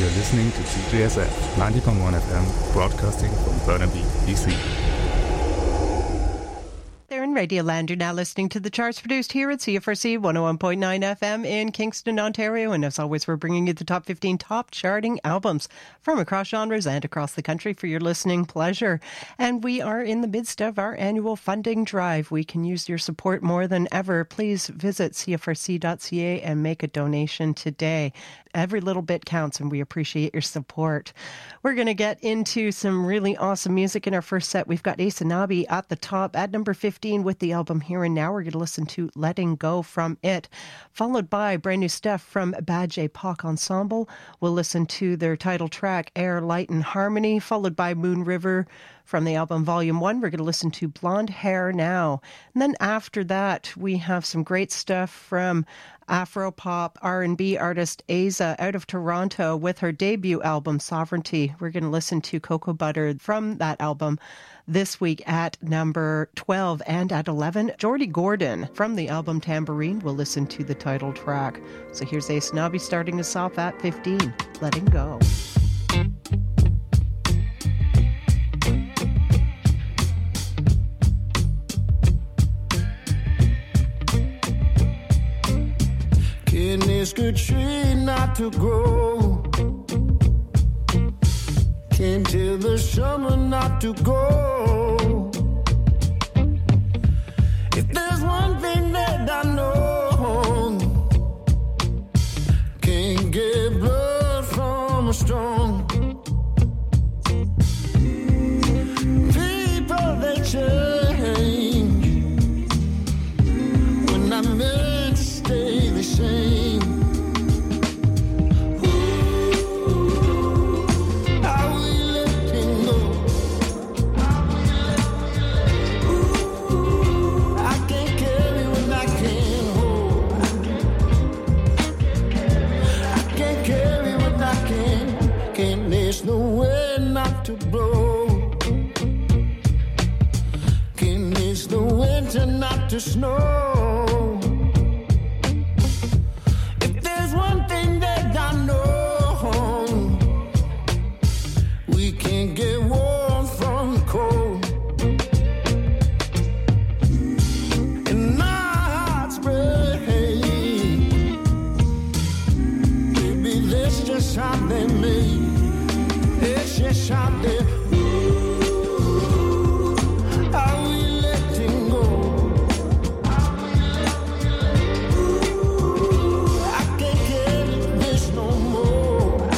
You're listening to CJSF 90.1 FM, broadcasting from Burnaby, BC. They're in Radioland. You're now listening to the charts produced here at CFRC 101.9 FM in Kingston, Ontario. And as always, we're bringing you the top 15 top charting albums from across genres and across the country for your listening pleasure. And we are in the midst of our annual funding drive. We can use your support more than ever. Please visit cfrc.ca and make a donation today. Every little bit counts, and we appreciate your support. We're going to get into some really awesome music in our first set. We've got Aysanabee at the top at number 15 with the album Here and Now. We're going to listen to Letting Go from it, followed by brand new stuff from Bad J Pock Ensemble. We'll listen to their title track, Air, Light and Harmony, followed by Moon River from the album Volume 1. We're going to listen to Blonde Hair Now. And then after that, we have some great stuff from Afro-pop R&B artist Aza out of Toronto with her debut album Sovereignty. We're going to listen to Cocoa Butter from that album this week at number 12, and at 11, Jordy Gordon from the album Tambourine. We'll listen to the title track. So here's Aysanabee starting us off at 15, Letting Go. In this good tree not to grow, can't tell the summer not to go. If there's one thing that I know, can't get blood from a stone. People, they change when I meant to stay the same. To blow, can miss the winter not to snow. If there's one thing that I know, we can't get warm from the cold. And my heart's breaking, baby, that's just how they made. It's just how they. Are we letting go? I can't carry this no more.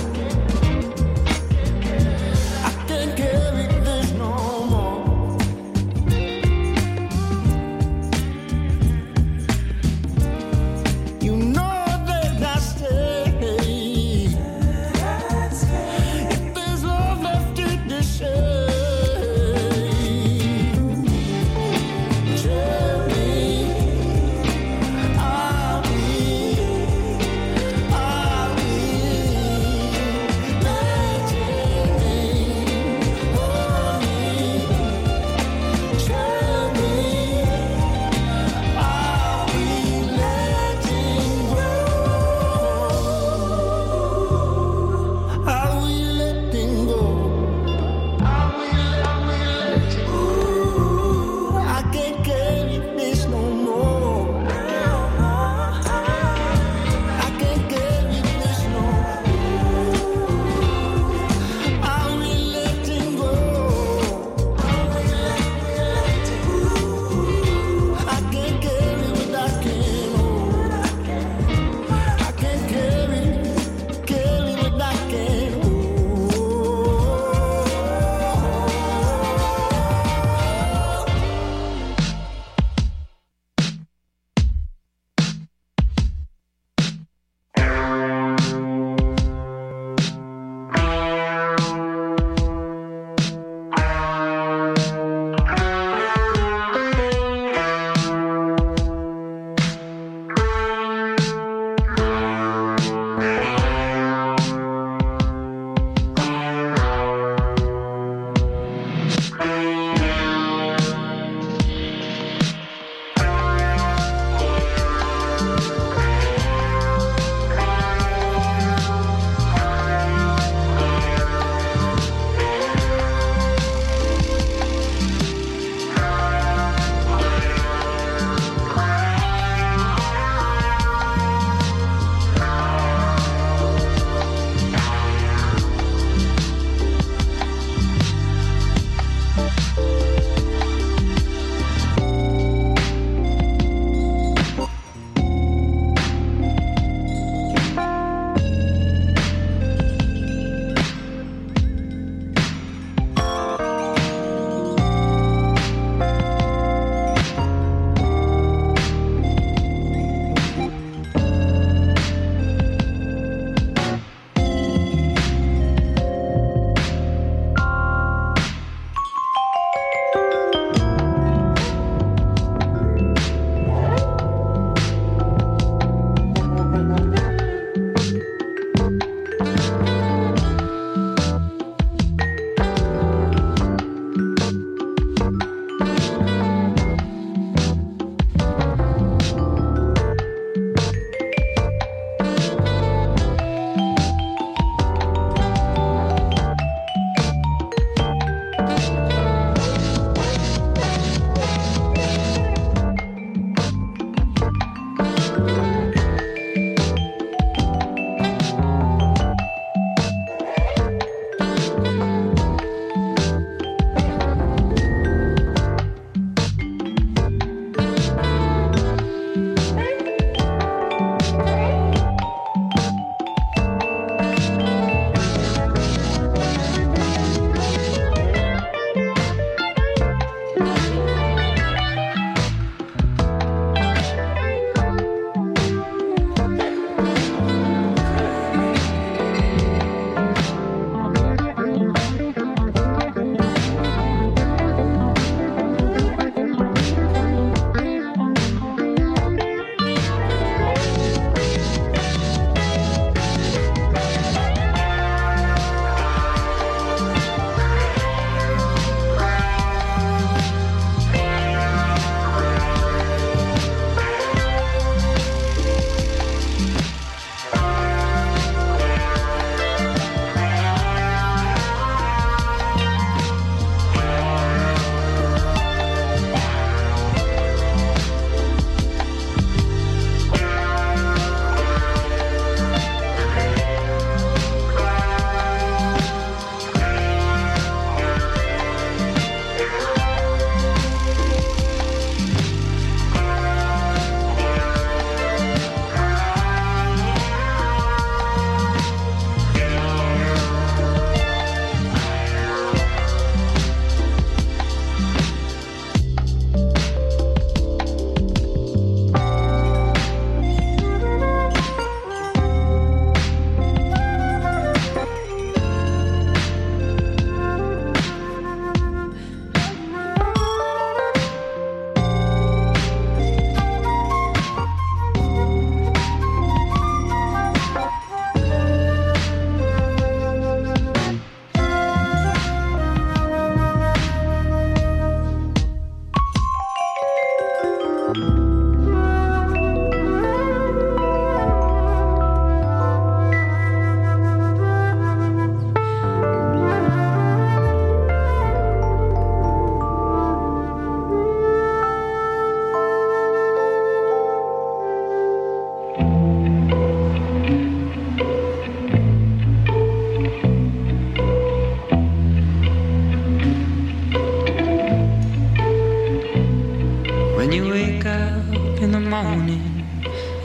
I can't carry this no more. You know that I stay. If there's love left to share.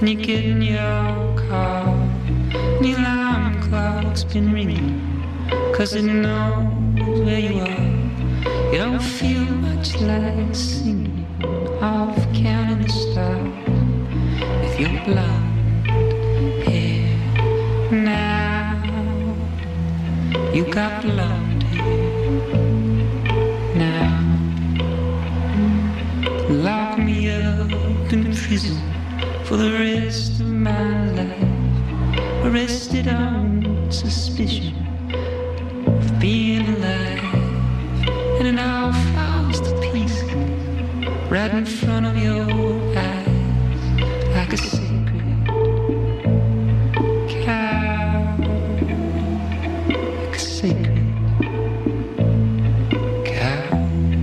and you get in your car, and the alarm clock's been ringing, 'cause it knows where you are. You don't feel much like singing, off counting the stars with your blonde hair. Now you got blonde hair. Now lock me up in prison for the rest of my life, arrested on suspicion of being alive, and it all falls to pieces right in front of your eyes, like a sacred cow, like a sacred cow.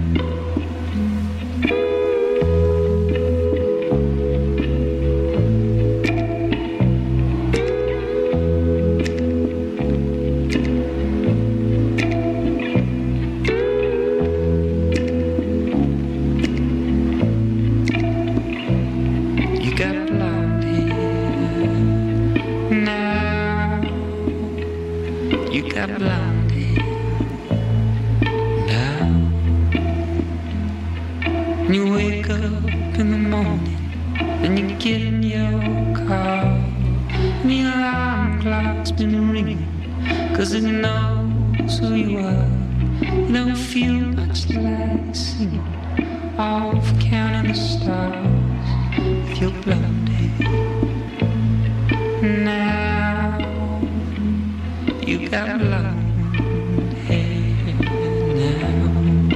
Cause it knows who you are. You don't feel much like singing, off counting the stars with your blonde hair. Now you got blonde hair. Now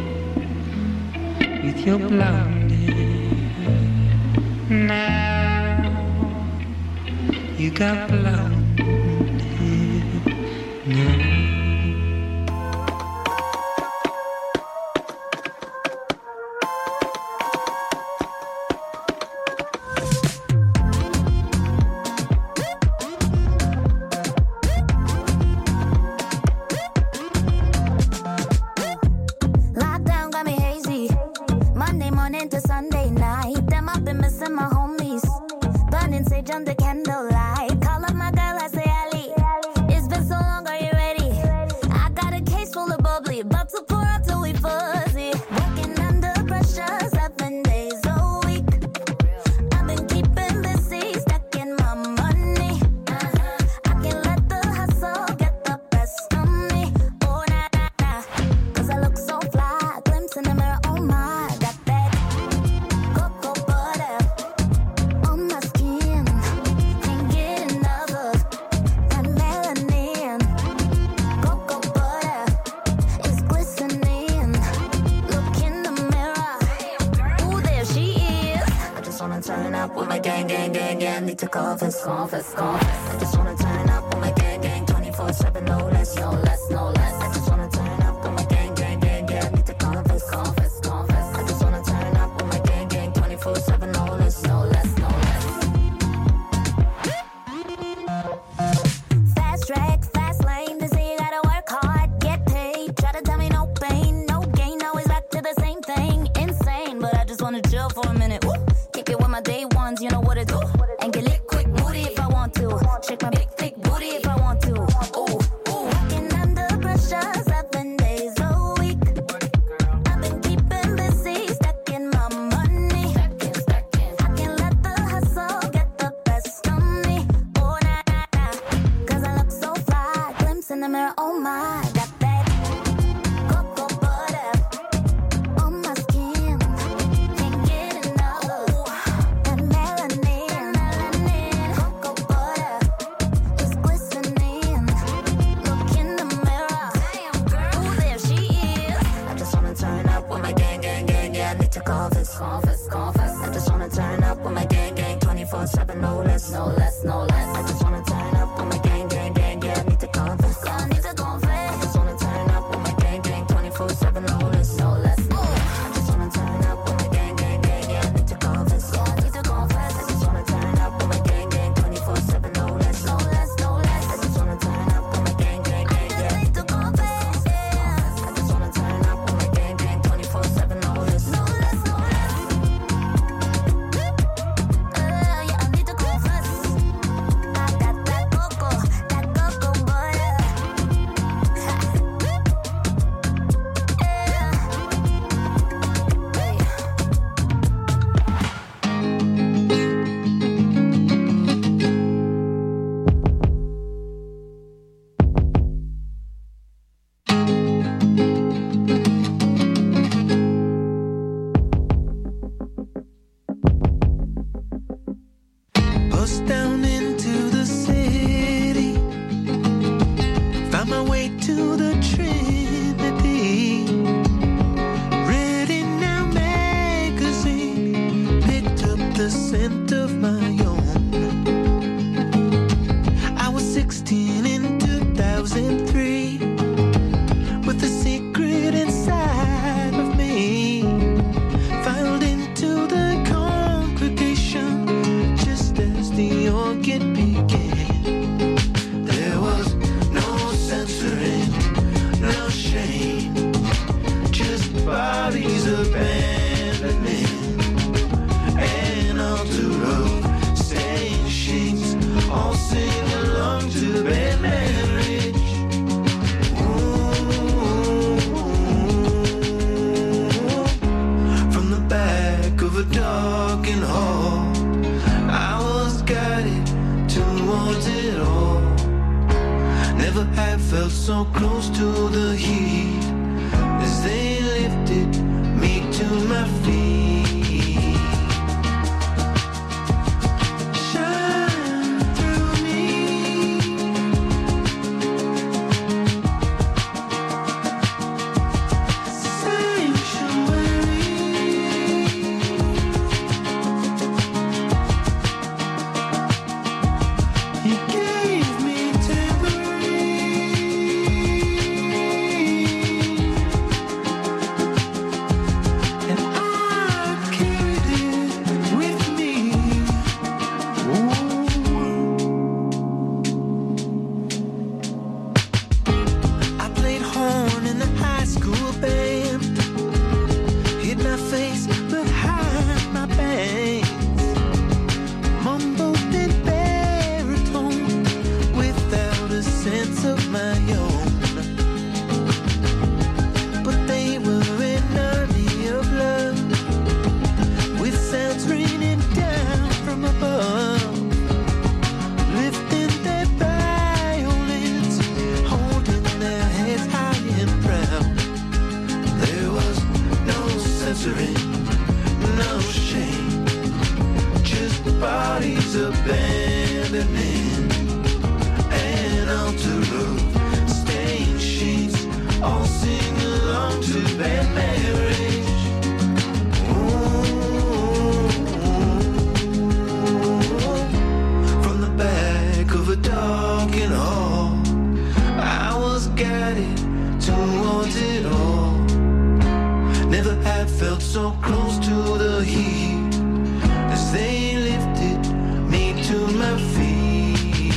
with your blonde hair. Now you got blonde. No less. I just wanna turn up with my gang, gang, gang, yeah. I need to confess. my way to the Trinity. Reading Now magazine, picked up the scent of my own. I was 16 in 2003, with a secret inside of me, filed into the congregation just as the organ began. There was no censoring, no shame, just bodies abandoning an altar of stained sheets, all sing along to bad marriage. From the back of a darkened hall, I was guided towards it all. Never had felt so close to the heat as they lifted me to my feet. Shine through me, sanctuary. You gave me tambourine, and I carried it with me. Ooh. I played horn in the high school band, hid my face behind my bangs, mumbled in baritone without a sense of my own. But they were an army of love, with sounds raining down from above, lifting their violins, holding their heads high and proud. There was no censoring, no shame, just bodies abandoning an altar of stained sheets, all sing along to bad marriage. From the back of a darkened hall, I was guided towards it all. Never had felt so close to the heat as they lifted me to my feet.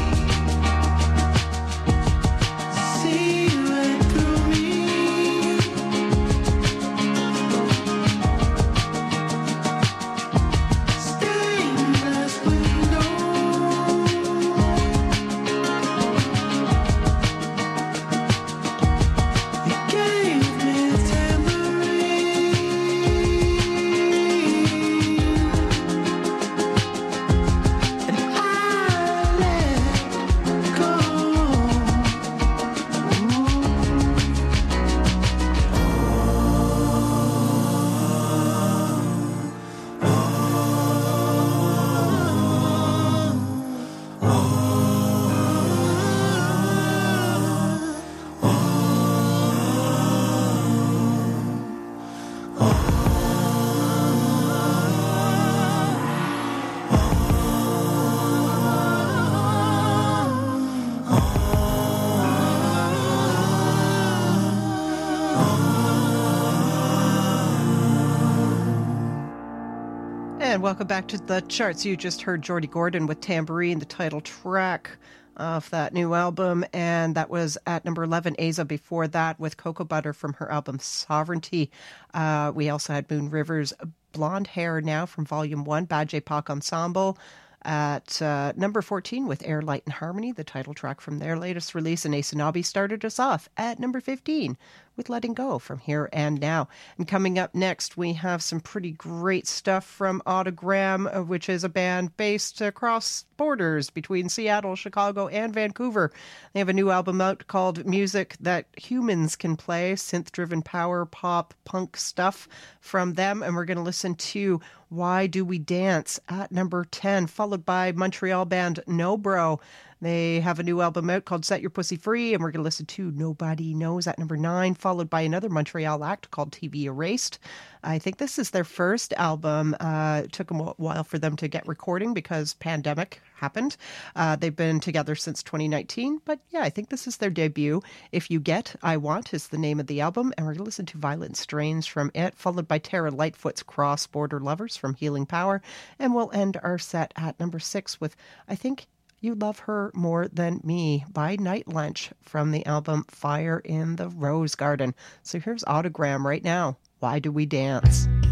See right through me, stained glass window. You gave me tambourine, and I let go. And welcome back to the charts. You just heard Jordy Gordon with Tambourine, the title track of that new album. And that was at number 11, Aza before that with Cocoa Butter from her album Sovereignty. We also had Moon River's Blonde Hair Now from Volume 1, Bad J Pop Ensemble. At number 14 with Air, Light and Harmony, the title track from their latest release. And Asanabi started us off at number 15 with Letting Go from Here and Now. And coming up next, we have some pretty great stuff from Autogram, which is a band based across borders between Seattle, Chicago, and Vancouver. They have a new album out called Music That Humans Can Play, synth-driven power, pop, punk stuff from them. And we're going to listen to Why Do We Dance at number 10, followed by Montreal band No Bro. They have a new album out called Set Your Pussy Free, and we're going to listen to Nobody Knows at number 9, followed by another Montreal act called TV Erased. I think this is their first album. It took a while for them to get recording because pandemic happened. They've been together since 2019, but yeah, I think this is their debut. If You Get, I Want is the name of the album, and we're going to listen to Violent Strains from it, followed by Tara Lightfoot's Cross Border Lovers from Healing Power, and we'll end our set at number 6 with, I think, You Love Her More Than Me by Night Lunch from the album Fire in the Rose Garden. So here's Autogram right now. Why Do We Dance?